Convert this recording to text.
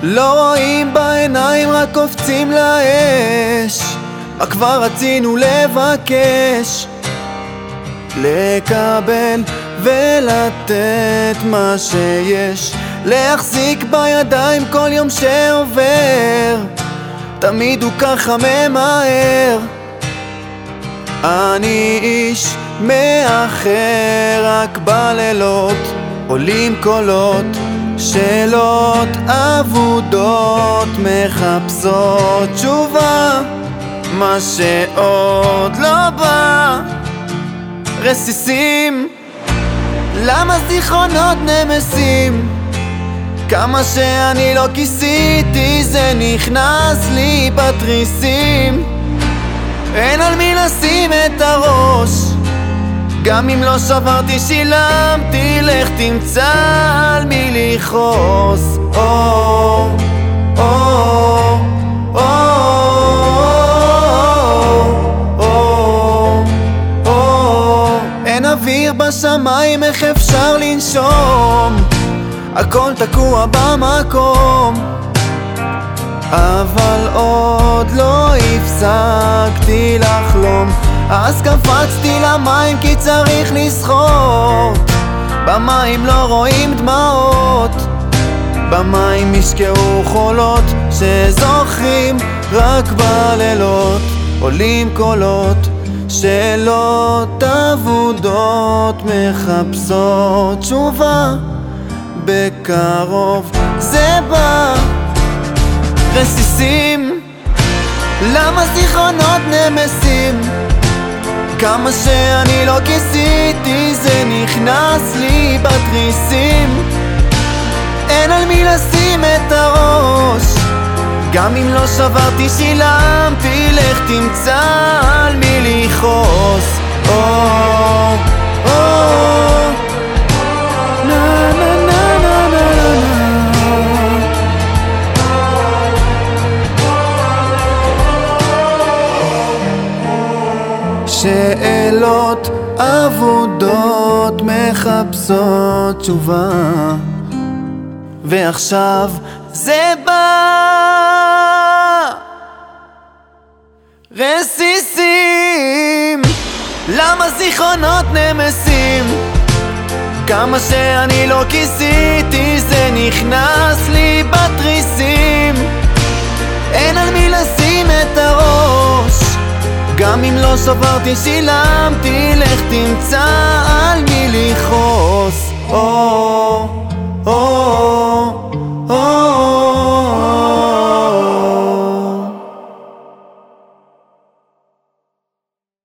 לא רואים בעיניים, רק קופצים לאש. מה כבר רצינו לבקש? לקבל ולתת מה שיש, להחזיק בידיים כל יום שעובר. תמיד הוא ככה ממהר. אני איש מאחר, רק בלילות עולים קולות, שאלות אבודות מחפשות תשובה, מה שעוד לא בא. רסיסים, למה זיכרונות נמסים? כמה שאני לא כיסיתי זה נכנס לי בתריסים. אין על מי לשים את הראש, גם אם לא שברתי שילמתי, לך תמצא על מי לכעוס. אין אוויר בשמיים, איך אפשר לנשום? הכל תקוע במקום, אבל עוד לא הפסקתי לחלום. אז קפצתי למים כי צריך לשחות, במים לא רואים דמעות, במים ישקעו חולות שזוכרים רק בלילות. עולים קולות, שאלות אבודות מחפשות תשובה, בקרוב זה בא. רסיסים, למה זיכרונות נמסים? כמה שאני לא כיסיתי זה נכנס לי בתריסים. אין על מי לשים את הראש, גם אם לא שברתי שילמתי, לך תמצא על מי לכעוס. שאלות אבודות מחפשות תשובה, ועכשיו זה בא. רסיסים, למה זיכרונות נמסים? כמה שאני לא כיסיתי זה נכנס לי בתריסים. אין על מי לשים את הראש, גם אם לא שברתי שילמתי, לך תמצא על מי לכעוס.